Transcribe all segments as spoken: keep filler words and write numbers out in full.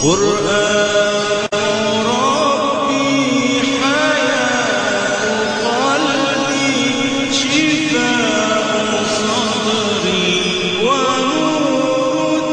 قرآن ربي حياة قلبي شفاء صدري ونور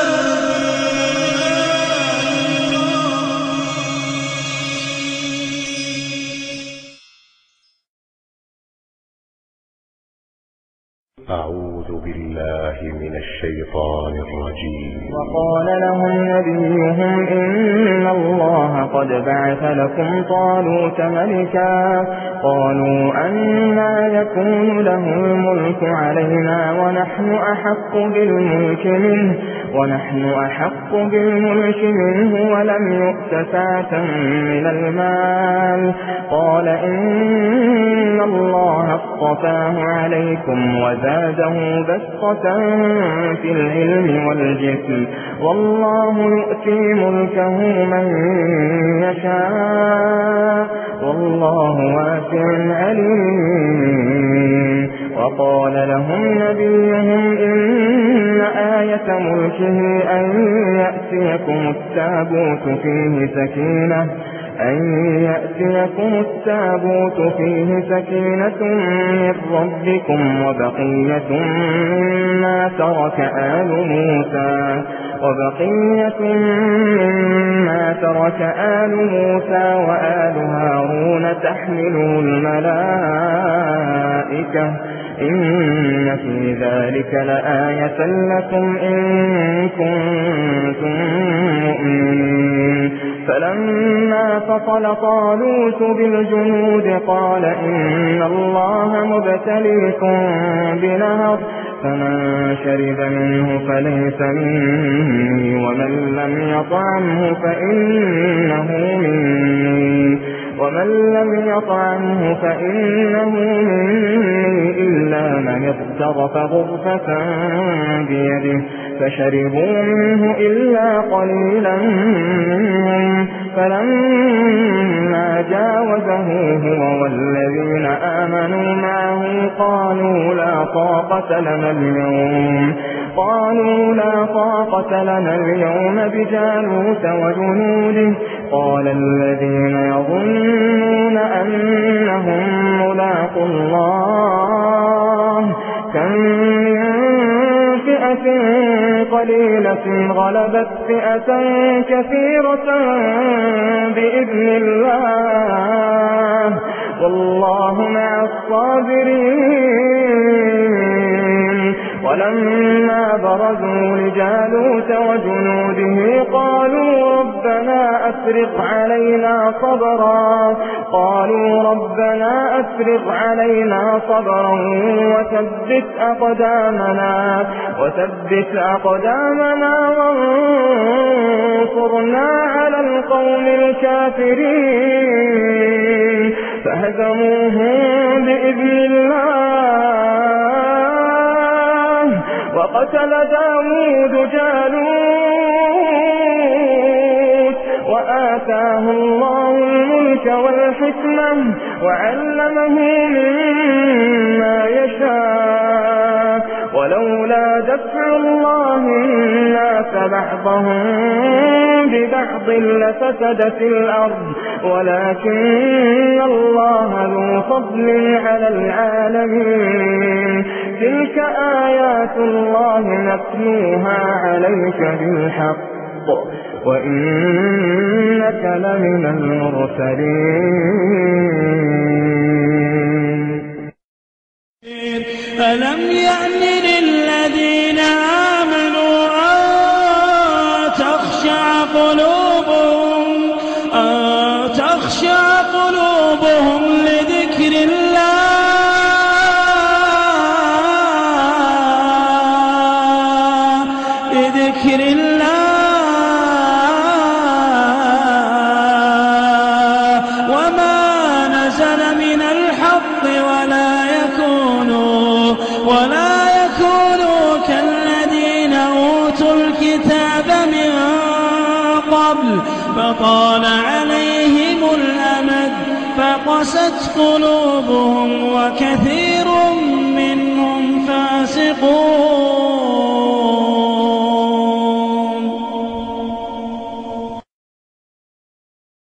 دربي. أعوذ بالله من الشيطان الرجيم. وقال لهم نبيهم إن الله قد بعث لكم طالوت ملكا قالوا أنى يكون له الملك علينا ونحن أحق بالملك منه ونحن أحق بالملك منه ولم يؤت سعة من المال قال إن الله اصطفاه عليكم وزاده بسطة في العلم والجسم والله يؤتي ملكه من يشاء والله واسع عليم. وقال لهم نبيهم إن آية ملكه أن يأتيكم التابوت فيه سكينة أن يأتيكم التابوت فيه سكينة من ربكم وبقية مما ترك آل موسى وبقية مما ترك آل موسى وآل هارون تحمله الملائكة إن في ذلك لآية لكم إن كنتم مؤمنين. فلما فصل طالوت بالجنود قال إن الله مبتليكم بنهر فمن شرب منه فليس مني ومن لم يطعمه فإنه مني ومن لم يطعمه فإنه مني إلا من اغترف غرفة بيده فشربوا منه إلا قليلا منهم فلما جاوزه هو والذين آمنوا معه قالوا لا طاقة لنا اليوم قالوا لا طاقة لنا اليوم بجالوت وجنوده قال الذين يظنون أنهم ملاقو الله كم من فئة قليلة غلبت فئة كثيرة بإذن الله والله مع الصابرين. ولما برزوا لجالوت وجنوده قالوا ربنا أفرغ علينا صبرا قالوا ربنا أفرغ علينا صبرا وثبت أقدامنا وثبت أقدامنا وانصرنا على القوم الكافرين فهزموهم بإذن الله وقتل داود جالوت وآتاه الله الملك والحكمة وعلمه مما يشاء ولولا دفع الله الناس بعضهم ببعض لفسدت الأرض ولكن الله ذو فضل على العالمين. تلك آيات الله نتلوها عليك بالحق وإنك لمن المرسلين. ألم يأن للذين آمنوا أن تخشع قلوبهم أن تخشع قلوبهم لذكر الله لذكر الله وما نزل من الحق ولا يكونوا ولا يكونوا كالذين أوتوا الكتاب من قبل فطال عليهم الأمد فقست قلوبهم وكثير منهم فاسقون.